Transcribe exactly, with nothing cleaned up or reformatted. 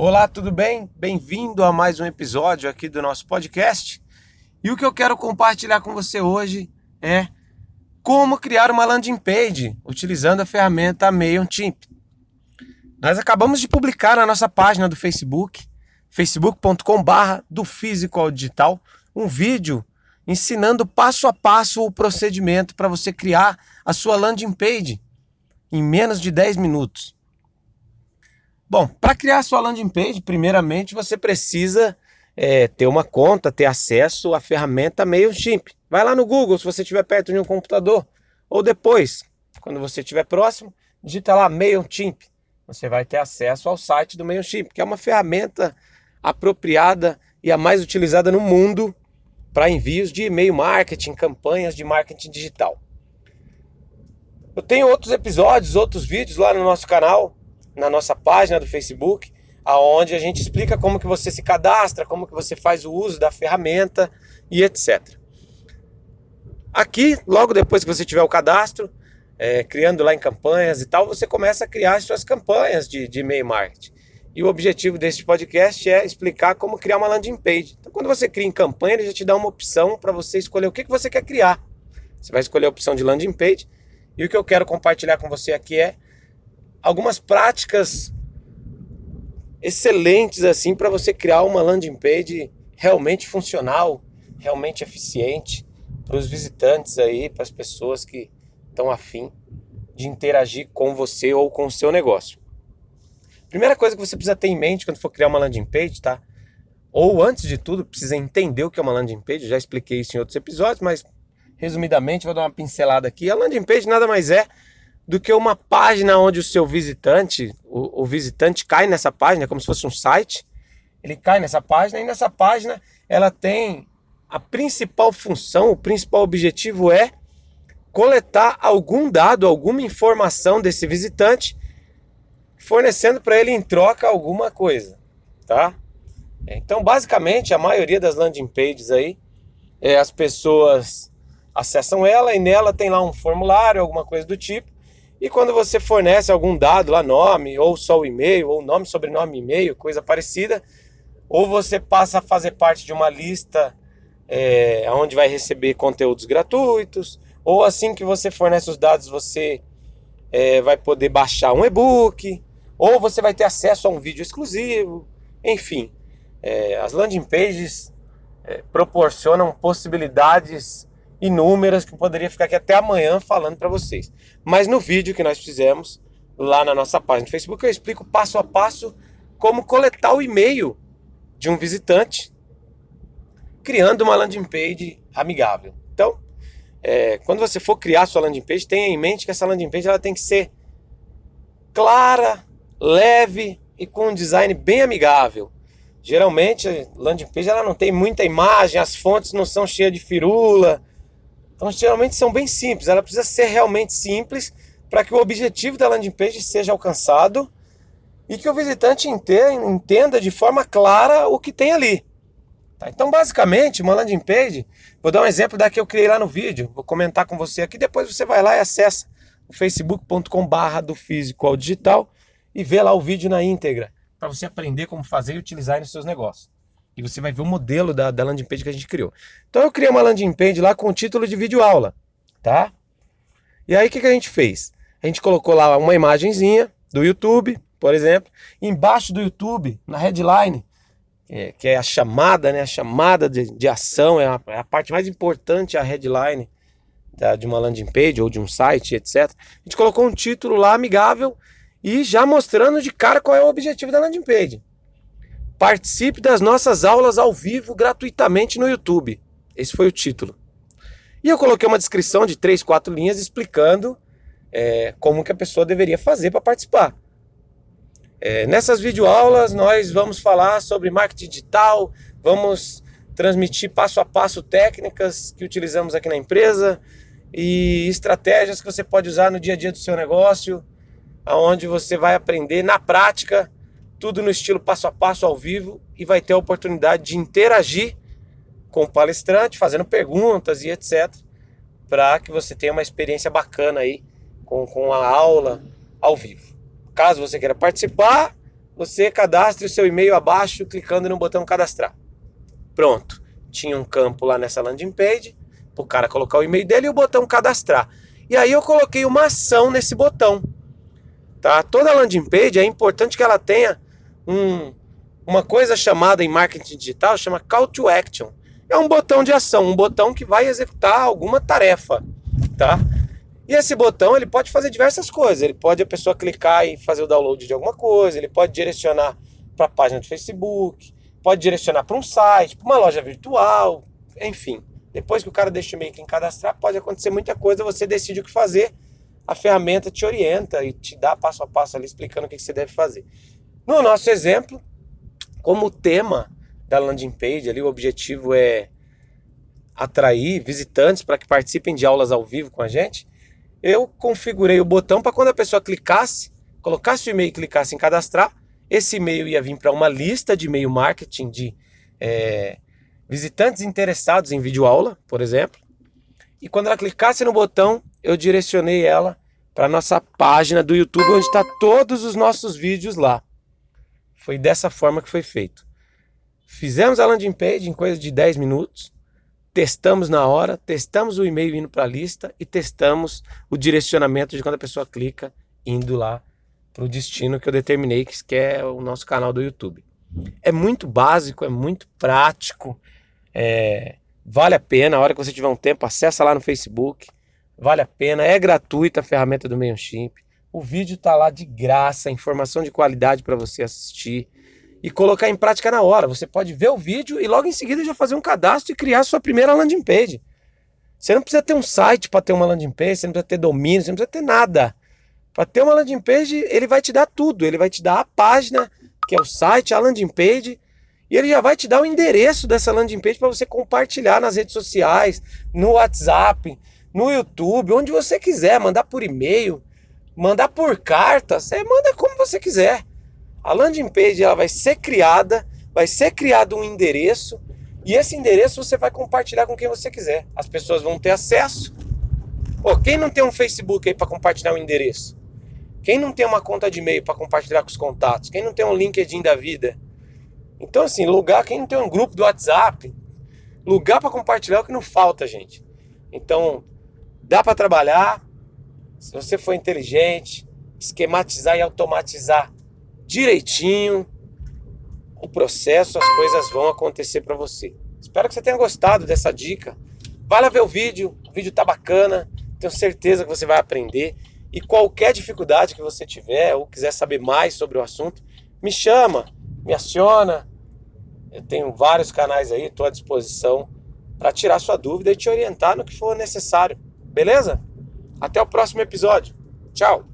Olá, tudo bem? Bem-vindo a mais um episódio aqui do nosso podcast. E o que eu quero compartilhar com você hoje é como criar uma landing page utilizando a ferramenta MailChimp. Nós acabamos de publicar na nossa página do Facebook, facebook ponto com barra do físico ao digital, um vídeo ensinando passo a passo o procedimento para você criar a sua landing page em menos de dez minutos. Bom, para criar a sua landing page, primeiramente você precisa é, ter uma conta, ter acesso à ferramenta MailChimp. Vai lá no Google se você estiver perto de um computador, ou depois, quando você estiver próximo, digita lá MailChimp. Você vai ter acesso ao site do MailChimp, que é uma ferramenta apropriada e a mais utilizada no mundo para envios de e-mail marketing, campanhas de marketing digital. Eu tenho outros episódios, outros vídeos lá no nosso canal, na nossa página do Facebook, aonde a gente explica como que você se cadastra, como que você faz o uso da ferramenta e etcétera. Aqui, logo depois que você tiver o cadastro, é, criando lá em campanhas e tal, você começa a criar as suas campanhas de, de e-mail marketing. E o objetivo deste podcast é explicar como criar uma landing page. Então, quando você cria em campanha, ele já te dá uma opção para você escolher o que, que você quer criar. Você vai escolher a opção de landing page. E o que eu quero compartilhar com você aqui é algumas práticas excelentes assim para você criar uma landing page realmente funcional, realmente eficiente para os visitantes aí, para as pessoas que estão afim de interagir com você ou com o seu negócio. Primeira coisa que você precisa ter em mente quando for criar uma landing page, tá? Ou antes de tudo, precisa entender o que é uma landing page. Já expliquei isso em outros episódios, mas resumidamente vou dar uma pincelada aqui. A landing page nada mais é do que uma página onde o seu visitante, o, o visitante cai nessa página, como se fosse um site, ele cai nessa página e nessa página ela tem a principal função, o principal objetivo é coletar algum dado, alguma informação desse visitante, fornecendo para ele em troca alguma coisa, tá? Então, basicamente, a maioria das landing pages aí, é, as pessoas acessam ela e nela tem lá um formulário, alguma coisa do tipo. E quando você fornece algum dado lá, nome, ou só o e-mail, ou nome, sobrenome, e-mail, coisa parecida, ou você passa a fazer parte de uma lista é, onde vai receber conteúdos gratuitos, ou assim que você fornece os dados, você é, vai poder baixar um e-book, ou você vai ter acesso a um vídeo exclusivo, enfim. É, as landing pages é, proporcionam possibilidades inúmeras que eu poderia ficar aqui até amanhã falando para vocês. Mas no vídeo que nós fizemos lá na nossa página do Facebook, eu explico passo a passo como coletar o e-mail de um visitante criando uma landing page amigável. Então, é, quando você for criar sua landing page, tenha em mente que essa landing page ela tem que ser clara, leve e com um design bem amigável. Geralmente, a landing page ela não tem muita imagem, as fontes não são cheias de firula. Então, geralmente são bem simples. Ela precisa ser realmente simples para que o objetivo da landing page seja alcançado e que o visitante entenda de forma clara o que tem ali. Tá? Então, basicamente, uma landing page, vou dar um exemplo da que eu criei lá no vídeo, vou comentar com você aqui, depois você vai lá e acessa o facebook ponto com barra do físico ao digital e vê lá o vídeo na íntegra, para você aprender como fazer e utilizar nos seus negócios. E você vai ver o modelo da, da landing page que a gente criou. Então eu criei uma landing page lá com o título de vídeo aula, tá? E aí o que, que a gente fez? A gente colocou lá uma imagenzinha do YouTube, por exemplo, embaixo do YouTube, na headline, é, que é a chamada, né? A chamada de, de ação, é a, é a parte mais importante, a headline da, de uma landing page ou de um site, etcétera. A gente colocou um título lá amigável e já mostrando de cara qual é o objetivo da landing page. Participe das nossas aulas ao vivo gratuitamente no YouTube. Esse foi o título. E eu coloquei uma descrição de três, quatro linhas explicando é, como que a pessoa deveria fazer para participar. É, nessas videoaulas nós vamos falar sobre marketing digital, vamos transmitir passo a passo técnicas que utilizamos aqui na empresa e estratégias que você pode usar no dia a dia do seu negócio, aonde você vai aprender na prática, tudo no estilo passo a passo ao vivo e vai ter a oportunidade de interagir com o palestrante, fazendo perguntas e etcétera, para que você tenha uma experiência bacana aí com, com a aula ao vivo. Caso você queira participar, você cadastre o seu e-mail abaixo clicando no botão cadastrar. Pronto. Tinha um campo lá nessa landing page, para o cara colocar o e-mail dele e o botão cadastrar. E aí eu coloquei uma ação nesse botão. Tá? Toda landing page é importante que ela tenha um, uma coisa chamada em marketing digital, chama Call to Action. É um botão de ação, um botão que vai executar alguma tarefa. Tá? E esse botão ele pode fazer diversas coisas. Ele pode a pessoa clicar e fazer o download de alguma coisa, ele pode direcionar para a página do Facebook, pode direcionar para um site, para uma loja virtual, enfim. Depois que o cara deixa o e-mail em cadastrar, pode acontecer muita coisa, você decide o que fazer, a ferramenta te orienta e te dá passo a passo ali explicando o que você deve fazer. No nosso exemplo, como o tema da landing page ali, o objetivo é atrair visitantes para que participem de aulas ao vivo com a gente, eu configurei o botão para quando a pessoa clicasse, colocasse o e-mail e clicasse em cadastrar, esse e-mail ia vir para uma lista de e-mail marketing de é, visitantes interessados em videoaula, por exemplo. E quando ela clicasse no botão, eu direcionei ela para a nossa página do YouTube, onde está todos os nossos vídeos lá. Foi dessa forma que foi feito. Fizemos a landing page em coisa de dez minutos. Testamos na hora, testamos o e-mail indo para a lista e testamos o direcionamento de quando a pessoa clica indo lá para o destino que eu determinei, que é o nosso canal do YouTube. É muito básico, é muito prático, é, vale a pena. A hora que você tiver um tempo, acessa lá no Facebook, vale a pena, é gratuita a ferramenta do MailChimp. O vídeo está lá de graça, informação de qualidade para você assistir e colocar em prática na hora. Você pode ver o vídeo e logo em seguida já fazer um cadastro e criar sua primeira landing page. Você não precisa ter um site para ter uma landing page, você não precisa ter domínio, você não precisa ter nada. Para ter uma landing page, ele vai te dar tudo. Ele vai te dar a página, que é o site, a landing page, e ele já vai te dar o endereço dessa landing page para você compartilhar nas redes sociais, no WhatsApp, no YouTube, onde você quiser, mandar por e-mail, mandar por carta, você manda como você quiser. A landing page ela vai ser criada, vai ser criado um endereço e esse endereço você vai compartilhar com quem você quiser. As pessoas vão ter acesso. Pô, quem não tem um Facebook aí para compartilhar o endereço? Quem não tem uma conta de e-mail para compartilhar com os contatos? Quem não tem um LinkedIn da vida? Então assim, lugar, quem não tem um grupo do WhatsApp, lugar para compartilhar é o que não falta, gente. Então, dá para trabalhar, se você for inteligente, esquematizar e automatizar direitinho o processo, as coisas vão acontecer para você. Espero que você tenha gostado dessa dica. Vai lá ver o vídeo, o vídeo tá bacana, tenho certeza que você vai aprender. E qualquer dificuldade que você tiver ou quiser saber mais sobre o assunto, me chama, me aciona. Eu tenho vários canais aí, estou à disposição para tirar sua dúvida e te orientar no que for necessário. Beleza? Até o próximo episódio. Tchau!